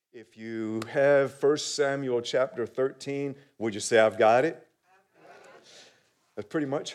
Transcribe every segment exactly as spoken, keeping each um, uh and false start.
If you have First Samuel chapter thirteen, would you say, I've got it? That's pretty much.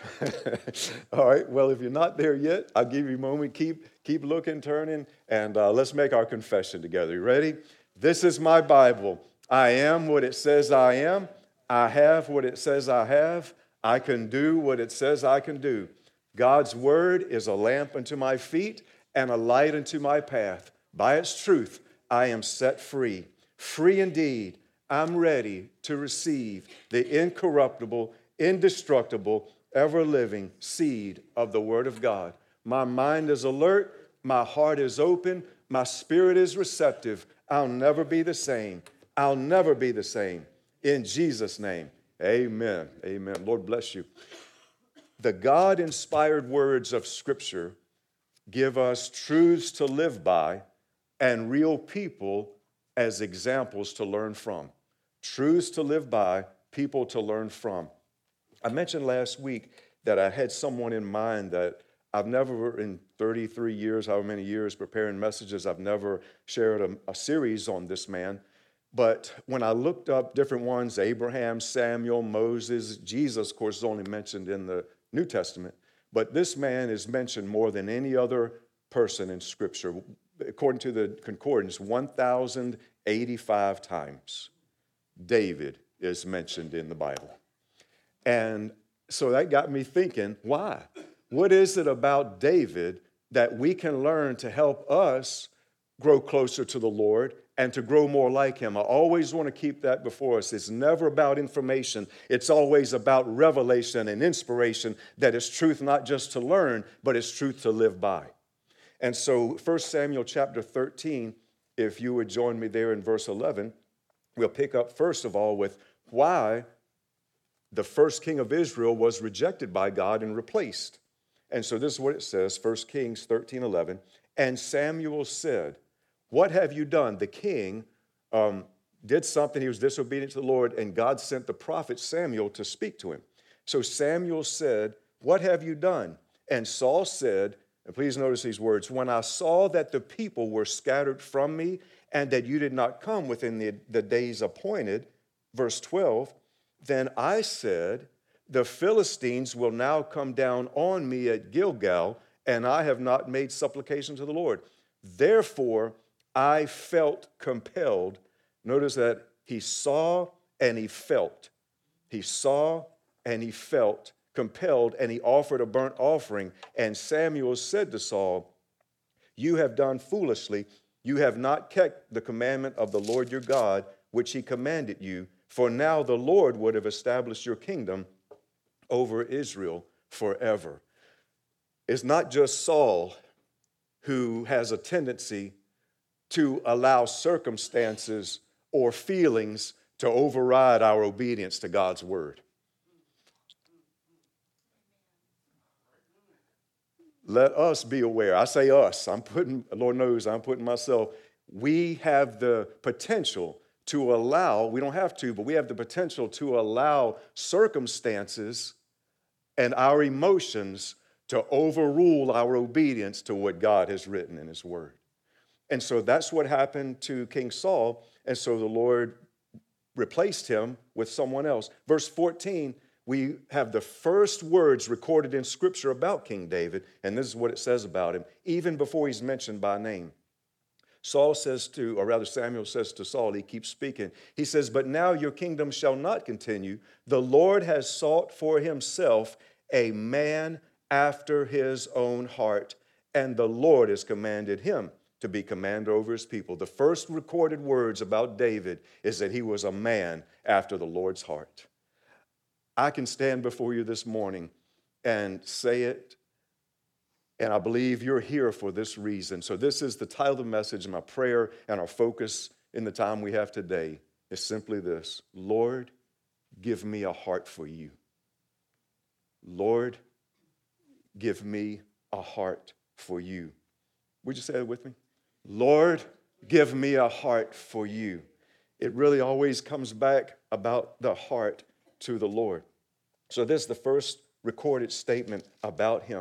All right, well, if you're not there yet, I'll give you a moment. Keep, keep looking, turning, and uh, let's make our confession together. You ready? This is my Bible. I am what it says I am. I have what it says I have. I can do what it says I can do. God's word is a lamp unto my feet and a light unto my path. By its truth, I am set free. Free indeed. I'm ready to receive the incorruptible, indestructible, ever-living seed of the Word of God. My mind is alert. My heart is open. My spirit is receptive. I'll never be the same. I'll never be the same. In Jesus' name, amen. Amen. Lord bless you. The God-inspired words of Scripture give us truths to live by and real people as examples to learn from. Truths to live by, people to learn from. I mentioned last week that I had someone in mind that I've never, in thirty-three years, however many years preparing messages, I've never shared a, a series on this man. But when I looked up different ones, Abraham, Samuel, Moses, Jesus, of course, is only mentioned in the New Testament. But this man is mentioned more than any other person in Scripture. According to the concordance, one thousand eighty-five times David is mentioned in the Bible. And so that got me thinking, why? What is it about David that we can learn to help us grow closer to the Lord and to grow more like him? I always want to keep that before us. It's never about information. It's always about revelation and inspiration that is truth not just to learn, but it's truth to live by. And so First Samuel chapter thirteen, if you would join me there in verse eleven, we'll pick up first of all with why the first king of Israel was rejected by God and replaced. And so this is what it says, First Kings thirteen eleven. And Samuel said, what have you done? The king um, did something. He was disobedient to the Lord, and God sent the prophet Samuel to speak to him. So Samuel said, what have you done? And Saul said, and please notice these words, when I saw that the people were scattered from me and that you did not come within the, the days appointed, verse twelve, then I said, the Philistines will now come down on me at Gilgal, and I have not made supplication to the Lord. Therefore, I felt compelled. Notice that he saw and he felt. He saw and he felt compelled, and he offered a burnt offering. And Samuel said to Saul, you have done foolishly. You have not kept the commandment of the Lord your God, which he commanded you. For now the Lord would have established your kingdom over Israel forever. It's not just Saul who has a tendency to allow circumstances or feelings to override our obedience to God's word. Let us be aware. I say us. I'm putting, Lord knows, I'm putting myself. We have the potential to allow, we don't have to, but we have the potential to allow circumstances and our emotions to overrule our obedience to what God has written in his word. And so that's what happened to King Saul. And so the Lord replaced him with someone else. Verse fourteen, we have the first words recorded in Scripture about King David, and this is what it says about him, even before he's mentioned by name. Saul says to, or rather Samuel says to Saul, he keeps speaking. He says, but now your kingdom shall not continue. The Lord has sought for himself a man after his own heart, and the Lord has commanded him to be commander over his people. The first recorded words about David is that he was a man after the Lord's heart. I can stand before you this morning and say it, and I believe you're here for this reason. So this is the title of the message, and my prayer and our focus in the time we have today is simply this: Lord, give me a heart for you. Lord, give me a heart for you. Would you say that with me? Lord, give me a heart for you. It really always comes back about the heart to the Lord. So this is the first recorded statement about him.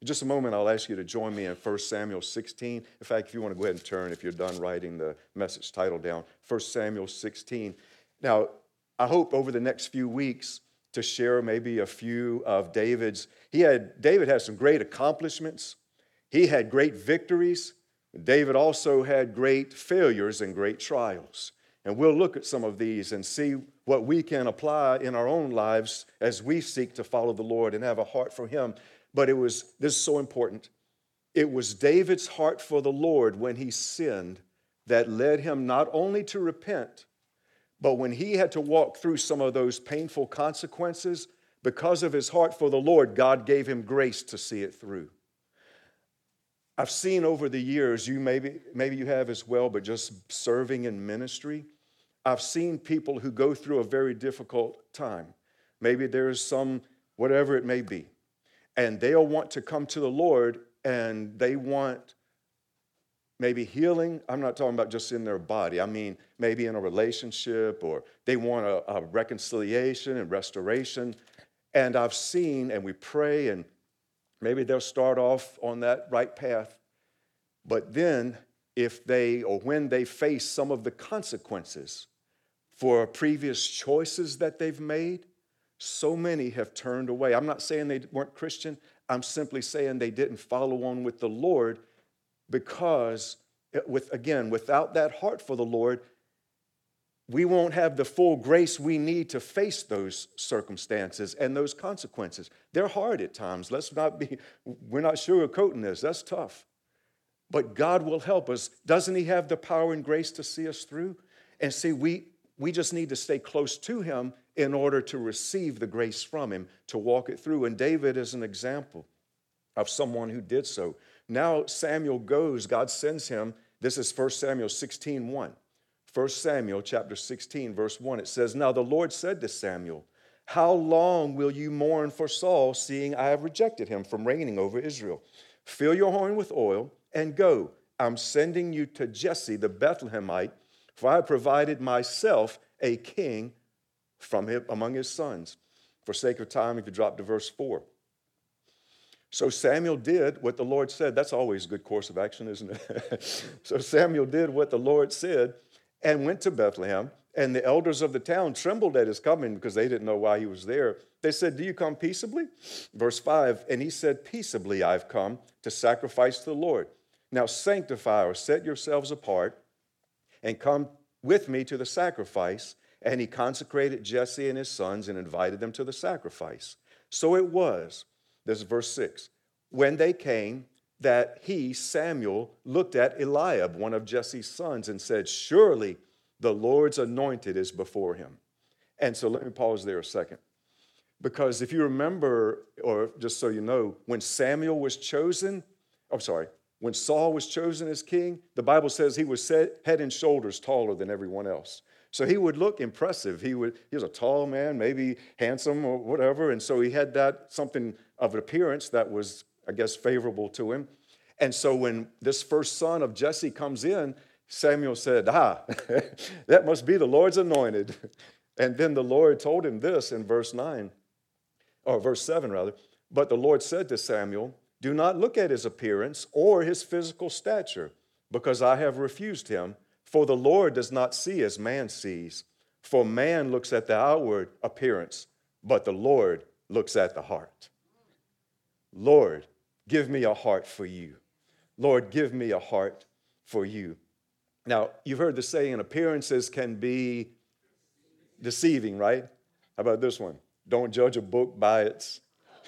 In just a moment, I'll ask you to join me in First Samuel sixteen. In fact, if you want to go ahead and turn, if you're done writing the message title down, First Samuel sixteen. Now, I hope over the next few weeks to share maybe a few of David's. He had David had some great accomplishments. He had great victories. David also had great failures and great trials. And we'll look at some of these and see what we can apply in our own lives as we seek to follow the Lord and have a heart for Him. But it was, this is so important, it was David's heart for the Lord when he sinned that led him not only to repent, but when he had to walk through some of those painful consequences, because of his heart for the Lord, God gave him grace to see it through. I've seen over the years, you maybe, maybe you have as well, but just serving in ministry, I've seen people who go through a very difficult time. Maybe there's some, whatever it may be, and they'll want to come to the Lord and they want maybe healing. I'm not talking about just in their body. I mean, maybe in a relationship, or they want a, a reconciliation and restoration. And I've seen, and we pray, and maybe they'll start off on that right path. But then, if they, or when they face some of the consequences for previous choices that they've made, so many have turned away. I'm not saying they weren't Christian. I'm simply saying they didn't follow on with the Lord, because, with again, without that heart for the Lord, we won't have the full grace we need to face those circumstances and those consequences. They're hard at times. Let's not be, we're not sugarcoating this. That's tough. But God will help us. Doesn't He have the power and grace to see us through? And see, we, we just need to stay close to Him in order to receive the grace from Him, to walk it through. And David is an example of someone who did so. Now Samuel goes, God sends him. This is First Samuel sixteen one. First Samuel chapter sixteen, verse one. It says, "Now the Lord said to Samuel, how long will you mourn for Saul, seeing I have rejected him from reigning over Israel? Fill your horn with oil and go. I'm sending you to Jesse the Bethlehemite, for I have provided myself a king from him among his sons." For sake of time, if you drop to verse four. So Samuel did what the Lord said. That's always a good course of action, isn't it? So Samuel did what the Lord said and went to Bethlehem. And the elders of the town trembled at his coming because they didn't know why he was there. They said, "Do you come peaceably?" Verse five, and he said, "Peaceably I've come to sacrifice to the Lord. Now sanctify or set yourselves apart and come with me to the sacrifice." And he consecrated Jesse and his sons and invited them to the sacrifice. So it was, this is verse six, when they came, that he, Samuel, looked at Eliab, one of Jesse's sons, and said, "Surely the Lord's anointed is before him." And so let me pause there a second. Because if you remember, or just so you know, when Samuel was chosen, I'm sorry, when Saul was chosen as king, the Bible says he was set head and shoulders taller than everyone else. So he would look impressive. He would, he was a tall man, maybe handsome or whatever. And so he had that something of an appearance that was, I guess, favorable to him. And so when this first son of Jesse comes in, Samuel said, "Ah, that must be the Lord's anointed." And then the Lord told him this in verse nine, or verse seven rather. "But the Lord said to Samuel, do not look at his appearance or his physical stature, because I have refused him. For the Lord does not see as man sees. For man looks at the outward appearance, but the Lord looks at the heart." Lord, give me a heart for you. Lord, give me a heart for you. Now, you've heard the saying, appearances can be deceiving, right? How about this one? Don't judge a book by its...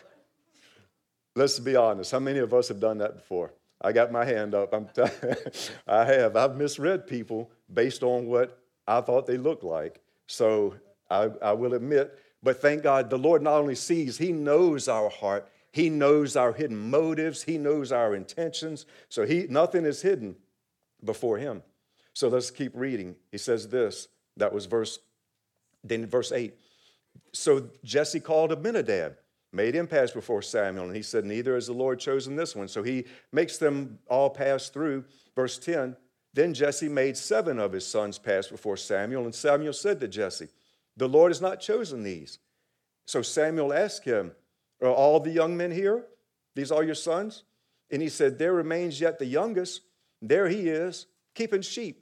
Let's be honest. How many of us have done that before? I got my hand up. I'm t- I have. I've misread people based on what I thought they looked like. So I, I will admit, but thank God the Lord not only sees, He knows our heart. He knows our hidden motives. He knows our intentions. So he nothing is hidden before Him. So let's keep reading. He says this. That was verse, then verse eight. So Jesse called Abinadab, made him pass before Samuel, and he said, "Neither has the Lord chosen this one." So he makes them all pass through. Verse ten, then Jesse made seven of his sons pass before Samuel, and Samuel said to Jesse, "The Lord has not chosen these." So Samuel asked him, "Are all the young men here?" These are your sons? And he said, there remains yet the youngest. There he is, keeping sheep.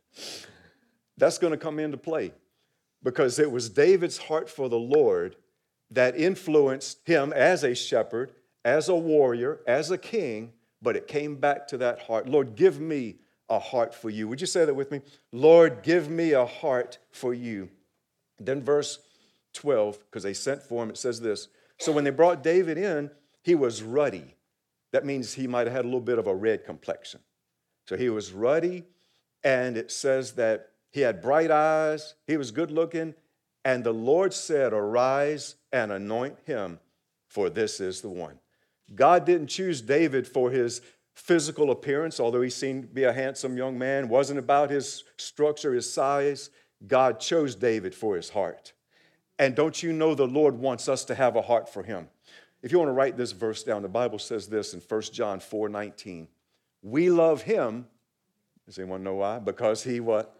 That's going to come into play because it was David's heart for the Lord that influenced him as a shepherd, as a warrior, as a king, but it came back to that heart. Lord, give me a heart for you. Would you say that with me? Lord, give me a heart for you. Then verse twelve, because they sent for him, it says this. So when they brought David in, he was ruddy. That means he might have had a little bit of a red complexion. So he was ruddy, and it says that he had bright eyes, he was good looking, and the Lord said, arise and anoint him, for this is the one. God didn't choose David for his physical appearance, although he seemed to be a handsome young man. It wasn't about his structure, his size. God chose David for his heart. And don't you know the Lord wants us to have a heart for him? If you want to write this verse down, the Bible says this in First John four nineteen. We love him. Does anyone know why? Because he what?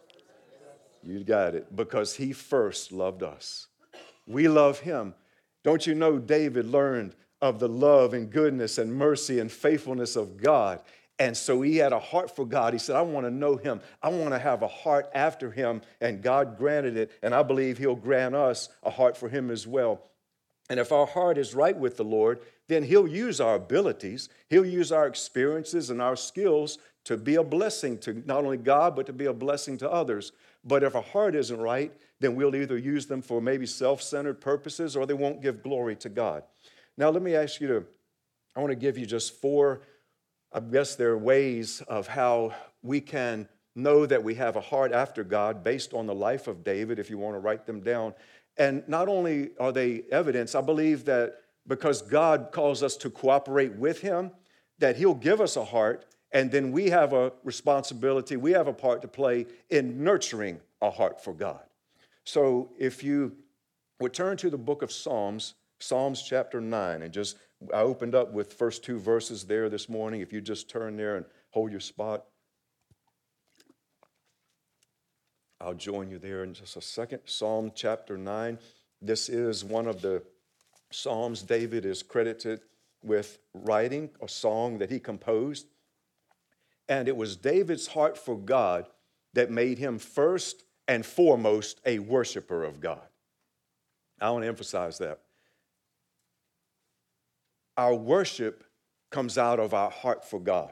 You got it. Because he first loved us. We love him. Don't you know David learned of the love and goodness and mercy and faithfulness of God? And so he had a heart for God. He said, I want to know him. I want to have a heart after him. And God granted it. And I believe he'll grant us a heart for him as well. And if our heart is right with the Lord, then he'll use our abilities. He'll use our experiences and our skills to be a blessing to not only God, but to be a blessing to others. But if our heart isn't right, then we'll either use them for maybe self-centered purposes or they won't give glory to God. Now, let me ask you to, I want to give you just four, I guess there are ways of how we can know that we have a heart after God based on the life of David, if you want to write them down. And not only are they evidence, I believe that because God calls us to cooperate with him, that he'll give us a heart, and then we have a responsibility, we have a part to play in nurturing a heart for God. So if you would turn to the book of Psalms, Psalms chapter nine, and just, I opened up with first two verses there this morning. If you just turn there and hold your spot, I'll join you there in just a second. Psalm chapter nine. This is one of the Psalms David is credited with writing, a song that he composed. And it was David's heart for God that made him first and foremost a worshiper of God. I want to emphasize that. Our worship comes out of our heart for God.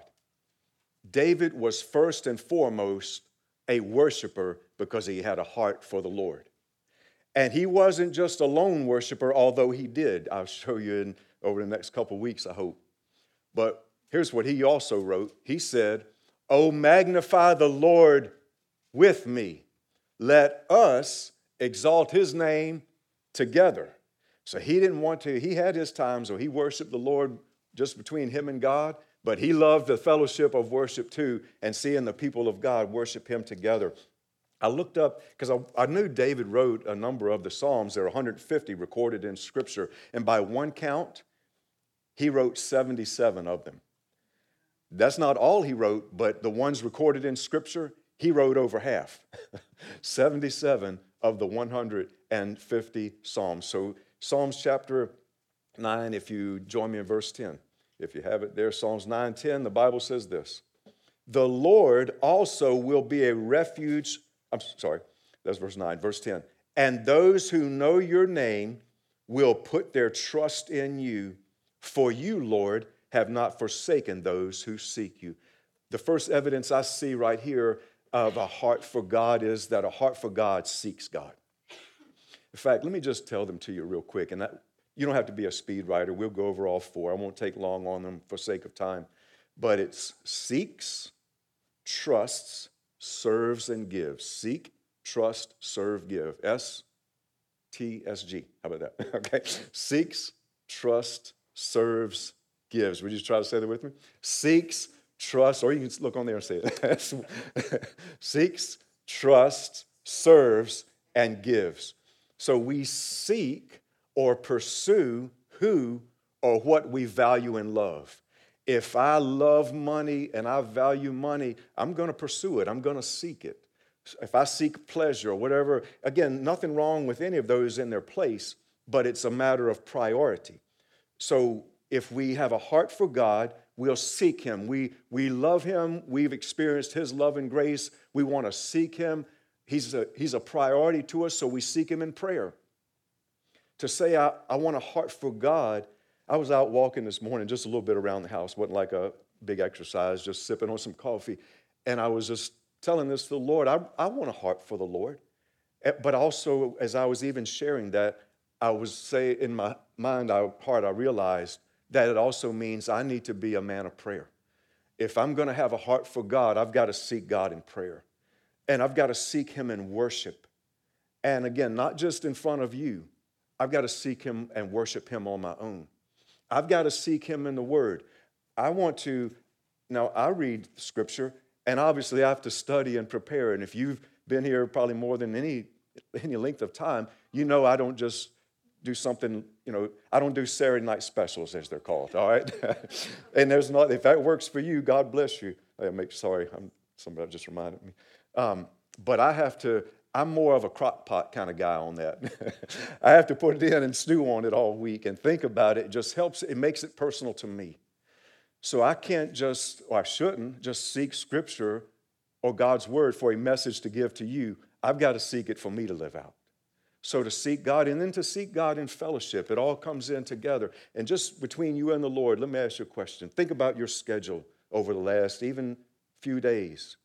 David was first and foremost a worshiper because he had a heart for the Lord. And he wasn't just a lone worshiper, although he did. I'll show you in, over the next couple of weeks, I hope. But here's what he also wrote. He said, "Oh, magnify the Lord with me. Let us exalt his name together." So he didn't want to, he had his times where he worshiped the Lord just between him and God, but he loved the fellowship of worship too, and seeing the people of God worship him together. I looked up, because I, I knew David wrote a number of the Psalms. There are one hundred fifty recorded in Scripture, and by one count, he wrote seventy-seven of them. That's not all he wrote, but the ones recorded in Scripture, he wrote over half. seventy-seven of the one hundred fifty Psalms. So Psalms chapter nine, if you join me in verse ten. If you have it there, Psalms nine ten, the Bible says this. The Lord also will be a refuge. I'm sorry, that's verse nine. Verse ten. And those who know your name will put their trust in you. For you, Lord, have not forsaken those who seek you. The first evidence I see right here of a heart for God is that a heart for God seeks God. In fact, let me just tell them to you real quick. And that, you don't have to be a speed writer. We'll go over all four. I won't take long on them for sake of time. But it's seeks, trusts, serves, and gives. Seek, trust, serve, give. S T S G. How about that? Okay. Seeks, trust, serves, gives. Would you try to say that with me? Seeks, trust, or you can look on there and say it. Seeks, trusts, serves, and gives. So we seek or pursue who or what we value and love. If I love money and I value money, I'm going to pursue it. I'm going to seek it. If I seek pleasure or whatever, again, nothing wrong with any of those in their place, but it's a matter of priority. So if we have a heart for God, we'll seek him. We, we love him. We've experienced his love and grace. We want to seek him. He's a, he's a priority to us, so we seek him in prayer. To say I, I want a heart for God, I was out walking this morning just a little bit around the house. Wasn't like a big exercise, just sipping on some coffee. And I was just telling this to the Lord. I, I want a heart for the Lord. But also, as I was even sharing that, I was saying in my mind, I, heart, I realized that it also means I need to be a man of prayer. If I'm going to have a heart for God, I've got to seek God in prayer. And I've got to seek him in worship. And again, not just in front of you. I've got to seek him and worship him on my own. I've got to seek him in the word. I want to, now I read scripture, and obviously I have to study and prepare. And if you've been here probably more than any, any length of time, you know I don't just do something, you know, I don't do Saturday night specials, as they're called, all right? And there's not, if that works for you, God bless you. I make, sorry, I'm, somebody just reminded me. Um, but I have to, I'm more of a crock pot kind of guy on that. I have to put it in and stew on it all week and think about it. It just helps, it makes it personal to me. So I can't just, or I shouldn't, just seek scripture or God's word for a message to give to you. I've got to seek it for me to live out. So to seek God, and then to seek God in fellowship, it all comes in together. And just between you and the Lord, let me ask you a question. Think about your schedule over the last even few days.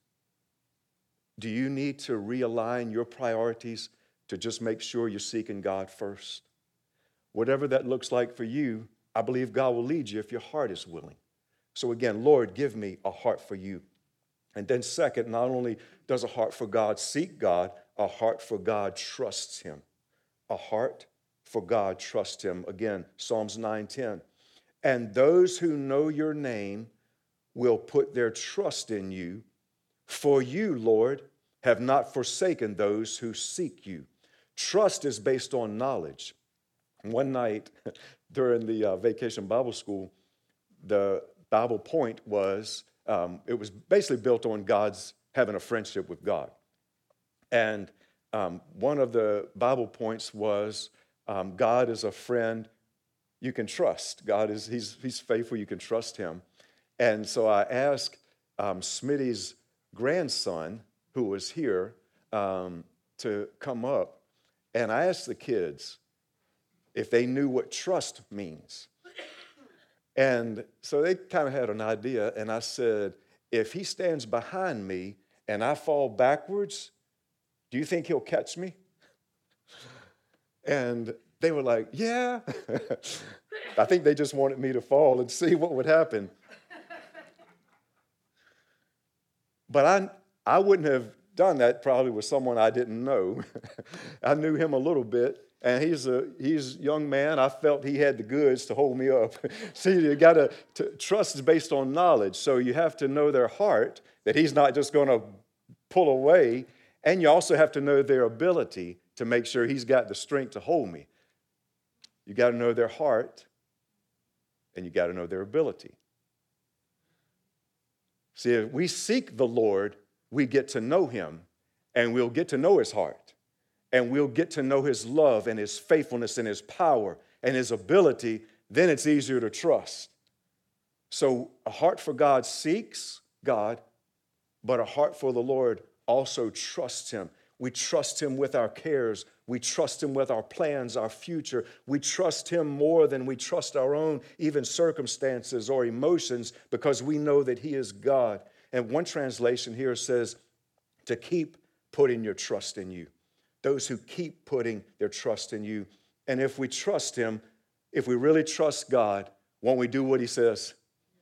Do you need to realign your priorities to just make sure you're seeking God first? Whatever that looks like for you, I believe God will lead you if your heart is willing. So again, Lord, give me a heart for you. And then second, not only does a heart for God seek God, a heart for God trusts him. A heart for God trusts him. Again, Psalms nine ten. And those who know your name will put their trust in you. For you, Lord, have not forsaken those who seek you. Trust is based on knowledge. One night during the uh, vacation Bible school, the Bible point was, um, it was basically built on God's having a friendship with God. And um, one of the Bible points was, um, God is a friend you can trust. God is, he's, he's faithful, you can trust him. And so I asked um, Smitty's grandson, who was here, um, to come up, and I asked the kids if they knew what trust means. And so they kind of had an idea, and I said, if he stands behind me and I fall backwards, do you think he'll catch me? And they were like, yeah. I think they just wanted me to fall and see what would happen. But I, I wouldn't have done that probably with someone I didn't know. I knew him a little bit, and he's a he's a young man. I felt he had the goods to hold me up. See, you got to trust is based on knowledge, so you have to know their heart, that he's not just going to pull away, and you also have to know their ability to make sure he's got the strength to hold me. You got to know their heart, and you got to know their ability. See, if we seek the Lord, we get to know him, and we'll get to know his heart, and we'll get to know his love and his faithfulness and his power and his ability. Then it's easier to trust. So a heart for God seeks God, but a heart for the Lord also trusts him. We trust him with our cares. We trust him with our plans, our future. We trust him more than we trust our own even circumstances or emotions, because we know that he is God. And one translation here says to keep putting your trust in you. Those who keep putting their trust in you. And if we trust him, if we really trust God, won't we do what he says?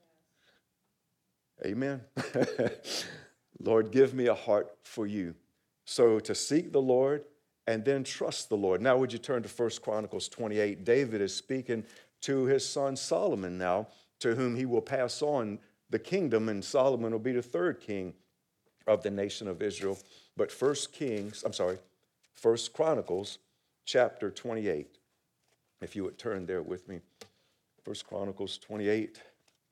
Yes. Amen. Lord, give me a heart for you. So to seek the Lord and then trust the Lord. Now would you turn to First Chronicles twenty-eight. David is speaking to his son Solomon now, to whom he will pass on the kingdom, and Solomon will be the third king of the nation of Israel. But First Kings, I'm sorry, First Chronicles chapter twenty-eight. If you would turn there with me. First Chronicles twenty-eight.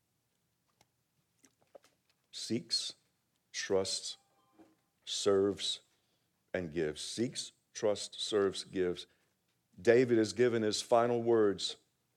Seeks, trusts, serves, and gives. Seeks, trusts, serves, gives. David is given his final words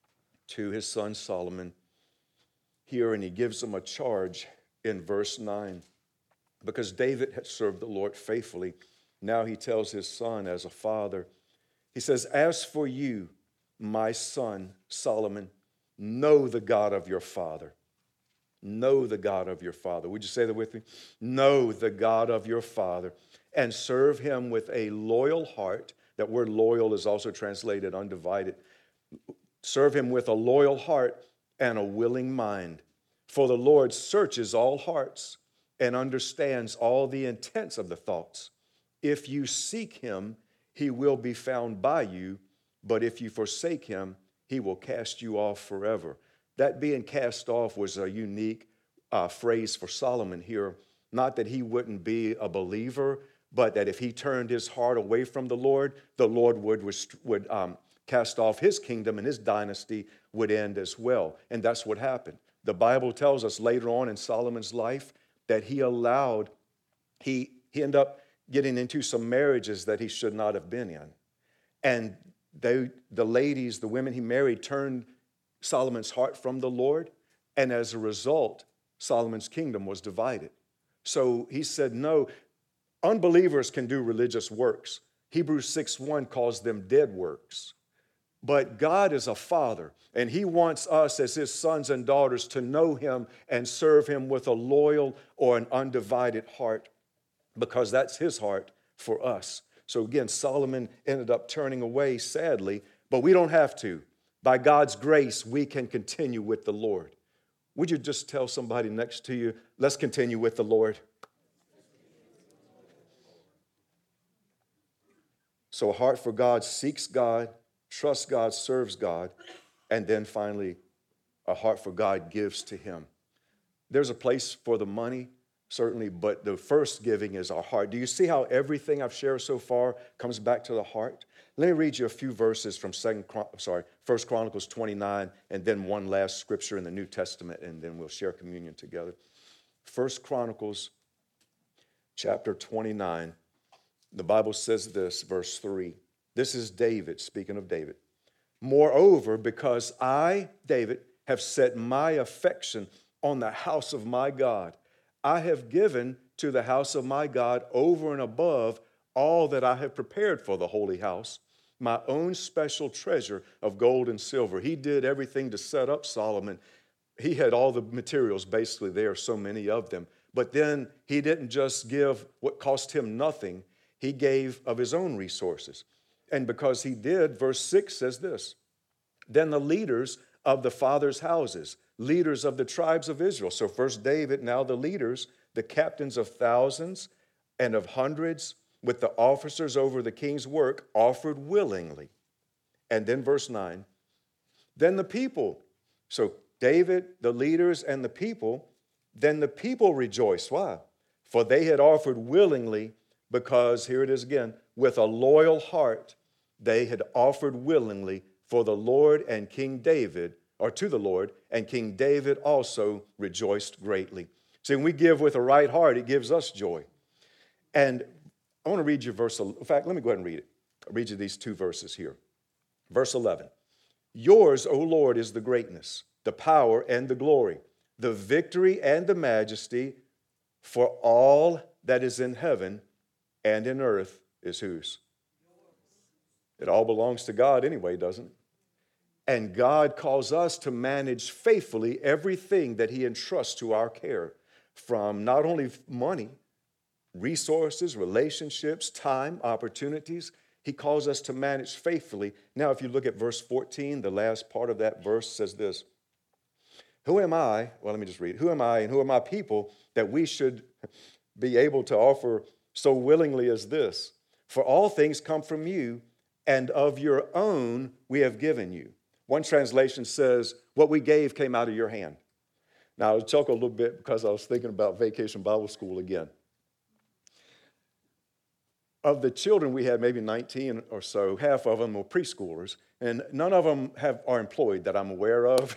to his son Solomon here, and he gives him a charge in verse nine. Because David had served the Lord faithfully, now he tells his son as a father, he says, as for you, my son Solomon, know the God of your father. Know the God of your father. Would you say that with me? Know the God of your father and serve him with a loyal heart. That word loyal is also translated undivided. Serve him with a loyal heart and a willing mind. For the Lord searches all hearts and understands all the intents of the thoughts. If you seek him, he will be found by you, but if you forsake him, he will cast you off forever. That being cast off was a unique uh, phrase for Solomon here. Not that he wouldn't be a believer, but that if he turned his heart away from the Lord, the Lord would, would um, cast off his kingdom and his dynasty would end as well. And that's what happened. The Bible tells us later on in Solomon's life that he allowed, he, he ended up getting into some marriages that he should not have been in. And they, the ladies, the women he married, turned Solomon's heart from the Lord. And as a result, Solomon's kingdom was divided. So he said, no, unbelievers can do religious works. Hebrews six one calls them dead works. But God is a father, and he wants us as his sons and daughters to know him and serve him with a loyal or an undivided heart, because that's his heart for us. So again, Solomon ended up turning away, sadly, but we don't have to. By God's grace, we can continue with the Lord. Would you just tell somebody next to you, let's continue with the Lord? So a heart for God seeks God, trusts God, serves God, and then finally, a heart for God gives to him. There's a place for the money, certainly, but the first giving is our heart. Do you see how everything I've shared so far comes back to the heart? Let me read you a few verses from Second, sorry, First Chronicles twenty-nine, and then one last scripture in the New Testament, and then we'll share communion together. First Chronicles chapter twenty-nine, the Bible says this, verse three. This is David, speaking of David. Moreover, because I, David, have set my affection on the house of my God, I have given to the house of my God over and above all that I have prepared for the holy house, my own special treasure of gold and silver. He did everything to set up Solomon. He had all the materials basically there, so many of them. But then he didn't just give what cost him nothing. He gave of his own resources. And because he did, verse six says this, then the leaders of the fathers' houses, leaders of the tribes of Israel. So first David, now the leaders, the captains of thousands and of hundreds, with the officers over the king's work, offered willingly. And then verse nine, then the people, so David, the leaders, and the people, then the people rejoiced. Why? For they had offered willingly, because, here it is again, with a loyal heart, they had offered willingly for the Lord and King David, or to the Lord, and King David also rejoiced greatly. See, when we give with a right heart, it gives us joy. And I want to read you verse, in fact, let me go ahead and read it. I'll read you these two verses here. Verse eleven, yours, O Lord, is the greatness, the power, and the glory, the victory and the majesty, for all that is in heaven and in earth is whose? It all belongs to God anyway, doesn't it? And God calls us to manage faithfully everything that he entrusts to our care, from not only money, resources, relationships, time, opportunities. He calls us to manage faithfully. Now, if you look at verse fourteen, the last part of that verse says this, who am I, well, let me just read, who am I and who are my people that we should be able to offer so willingly as this? For all things come from you, and of your own we have given you. One translation says, what we gave came out of your hand. Now, I'll chuckle a little bit because I was thinking about Vacation Bible School again. Of the children we had, maybe nineteen or so, half of them were preschoolers, and none of them have, are employed that I'm aware of.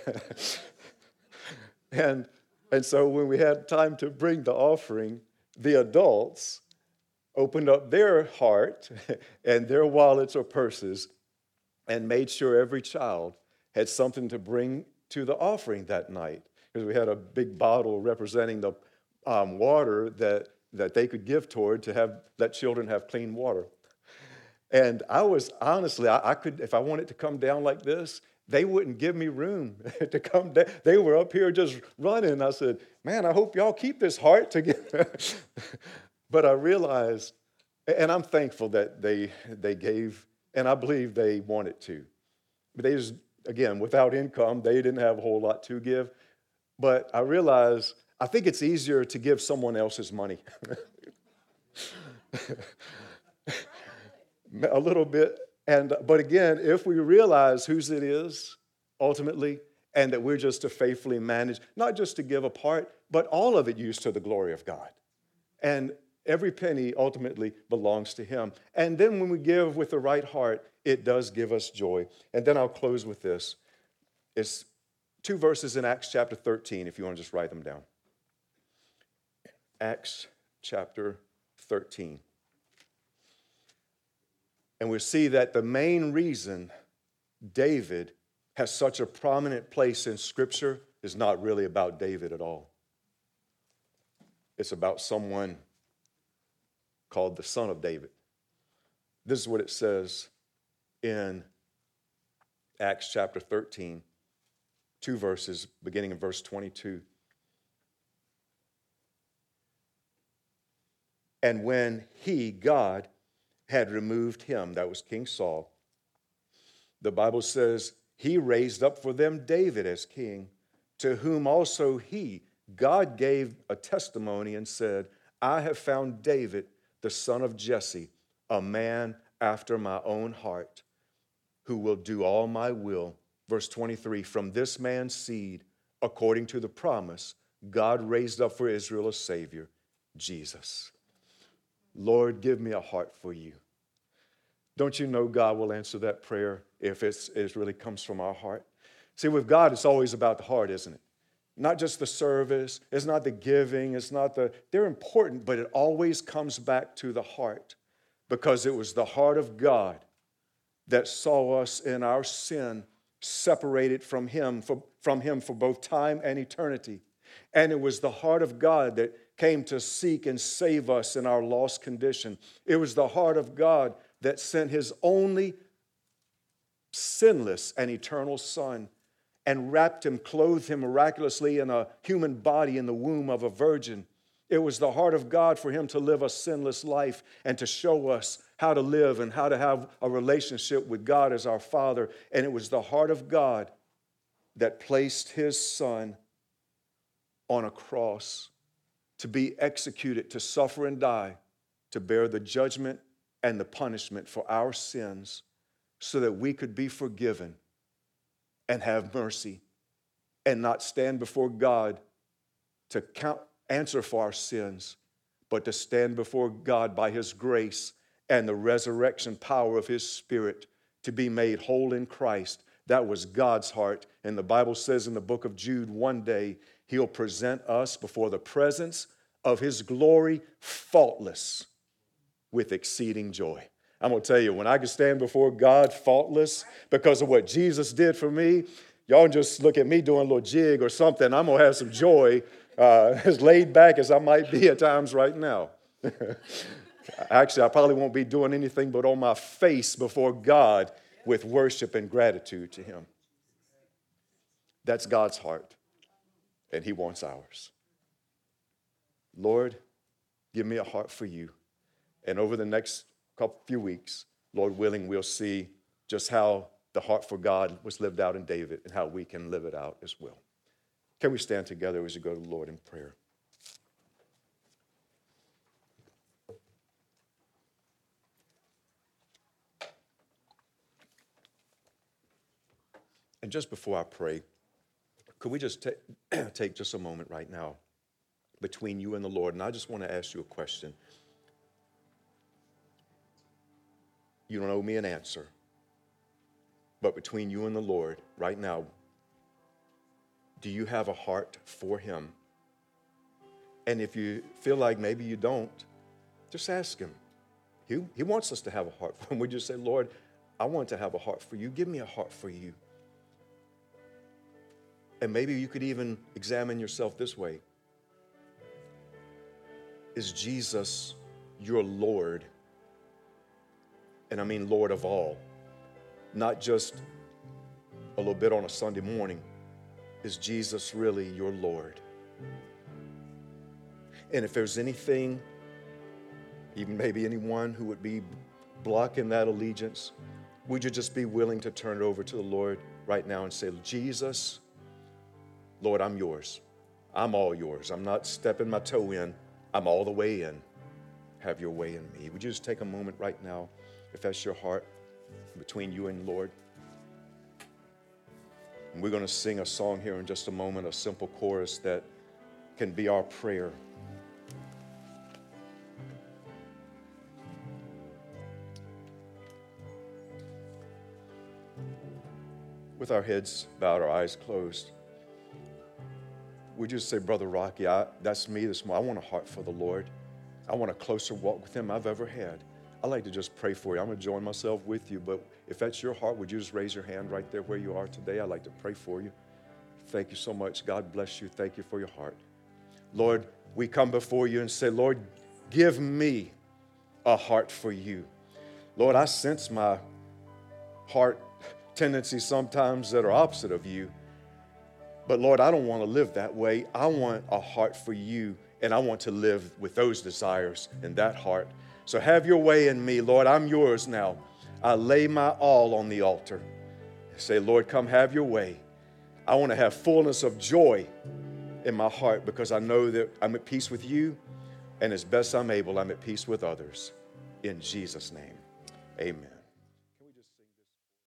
and, and so when we had time to bring the offering, the adults opened up their heart and their wallets or purses and made sure every child had something to bring to the offering that night, because we had a big bottle representing the um, water that, that they could give toward to have let children have clean water. And I was, honestly, I, I could, if I wanted to come down like this, they wouldn't give me room to come down. They were up here just running. I said, man, I hope y'all keep this heart together. But I realized, and I'm thankful that they they gave, and I believe they wanted to. But they just, again, without income, they didn't have a whole lot to give. But I realized, I think it's easier to give someone else's money. A little bit. And but again, if we realize whose it is ultimately, and that we're just to faithfully manage, not just to give a part, but all of it used to the glory of God. And every penny ultimately belongs to him. And then when we give with the right heart, it does give us joy. And then I'll close with this. It's two verses in Acts chapter thirteen, if you want to just write them down. Acts chapter thirteen. And we see that the main reason David has such a prominent place in Scripture is not really about David at all. It's about someone called the Son of David. This is what it says in Acts chapter thirteen, two verses, beginning in verse twenty-two. And when he, God, had removed him, that was King Saul, the Bible says, he raised up for them David as king, to whom also he, God, gave a testimony and said, I have found David, the son of Jesse, a man after my own heart, who will do all my will. Verse twenty-three, from this man's seed, according to the promise, God raised up for Israel a Savior, Jesus. Lord, give me a heart for you. Don't you know God will answer that prayer if it's, it really comes from our heart? See, with God, it's always about the heart, isn't it? Not just the service, it's not the giving, it's not the, they're important, but it always comes back to the heart, because it was the heart of God that saw us in our sin, separated from him for, from him for both time and eternity. And it was the heart of God that came to seek and save us in our lost condition. It was the heart of God that sent his only sinless and eternal Son and wrapped him, clothed him miraculously in a human body in the womb of a virgin. It was the heart of God for him to live a sinless life and to show us how to live and how to have a relationship with God as our Father. And it was the heart of God that placed his Son on a cross to be executed, to suffer and die, to bear the judgment and the punishment for our sins, so that we could be forgiven and have mercy and not stand before God to count, answer for our sins, but to stand before God by his grace and the resurrection power of his Spirit to be made whole in Christ. That was God's heart. And the Bible says in the book of Jude, one day he'll present us before the presence of his glory, faultless, with exceeding joy. I'm going to tell you, when I can stand before God faultless because of what Jesus did for me, y'all just look at me doing a little jig or something. I'm going to have some joy, uh, as laid back as I might be at times right now. Actually, I probably won't be doing anything but on my face before God with worship and gratitude to him. That's God's heart, and he wants ours. Lord, give me a heart for you. And over the next couple few weeks, Lord willing, we'll see just how the heart for God was lived out in David and how we can live it out as well. Can we stand together as we go to the Lord in prayer? And just before I pray, could we just ta- take just a moment right now between you and the Lord? And I just want to ask you a question. You don't owe me an answer. But between you and the Lord right now, do you have a heart for him? And if you feel like maybe you don't, just ask him. He, he wants us to have a heart for him. We just say, Lord, I want to have a heart for you. Give me a heart for you. And maybe you could even examine yourself this way. Is Jesus your Lord? And I mean Lord of all, not just a little bit on a Sunday morning. Is Jesus really your Lord? And if there's anything, even maybe anyone who would be blocking that allegiance, would you just be willing to turn it over to the Lord right now and say, Jesus, Lord, I'm yours. I'm all yours. I'm not stepping my toe in. I'm all the way in. Have your way in me. Would you just take a moment right now, if that's your heart, between you and the Lord? And we're going to sing a song here in just a moment, a simple chorus that can be our prayer. With our heads bowed, our eyes closed, would you say, Brother Rocky, I, that's me this morning. I want a heart for the Lord. I want a closer walk with him I've ever had. I'd like to just pray for you. I'm going to join myself with you, but if that's your heart, would you just raise your hand right there where you are today? I'd like to pray for you. Thank you so much. God bless you. Thank you for your heart. Lord, we come before you and say, Lord, give me a heart for you. Lord, I sense my heart tendencies sometimes that are opposite of you. But Lord, I don't want to live that way. I want a heart for you, and I want to live with those desires in that heart. So have your way in me, Lord. I'm yours now. I lay my all on the altar. Say, Lord, come have your way. I want to have fullness of joy in my heart because I know that I'm at peace with you, and as best I'm able, I'm at peace with others. In Jesus' name, amen.